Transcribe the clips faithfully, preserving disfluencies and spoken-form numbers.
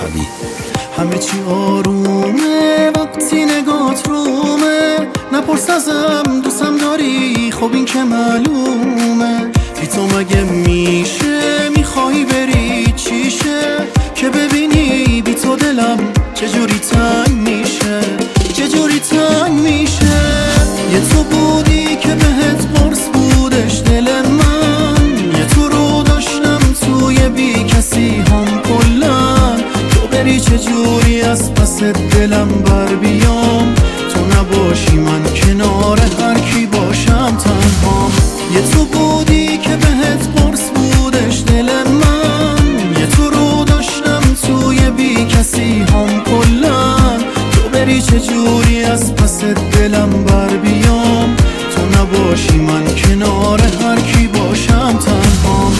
موسوی. همه چی آرومه وقتی نگات رومه، نپرس ازم دوستم داری خب این که معلومه. بی تو مگه میشه میخوای بری چیشه، که ببینی بی تو دلم چجوری تنگ میشه، چجوری تنگ میشه. یه تو بودی که بهت قرص بودش دل من، یه تو رو داشتم توی بی کسی هم کلن. تو بری چجوری از پس دلم بر بیام، تو نباشی من کنار هر کی باشم تنهام. یه تو بودی که بهت قرص بودش دل من، یه تو رو داشتم توی بی کسی هم کلن. تو بری چجوری از پس دلم بر بیام، تو نباشی من کنار هر کی باشم تنهام.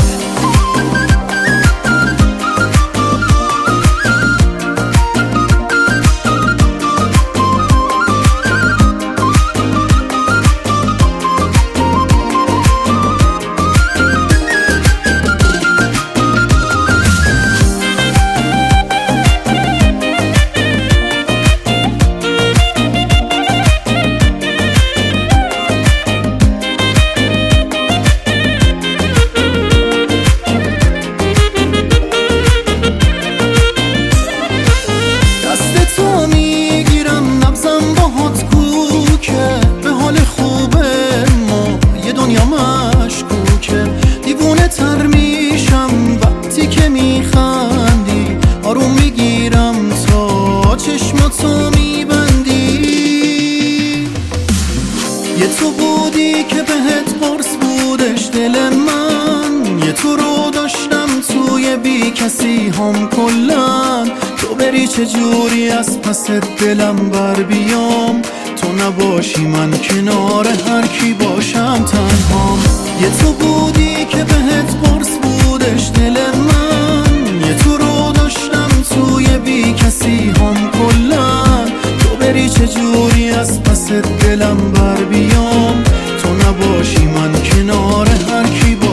دیوونه تر میشم وقتی که میخندی، آروم میگیرم تا چشماتو میبندی. یه تو بودی که بهت قرص بودش دل من، یه تو رو داشتم توی بی کسی هم کلن. تو بری چجوری از پس دلم بر بیام، تو نباشی من کنار هر کی باشم تنهام. یه تو بودی که بهت قرص بودش دل من، یه تو رو داشتم توی بی کسی هم کلن. تو بری چجوری از پس دلم بر بیام، تو نباشی من کنار هر کی باشم.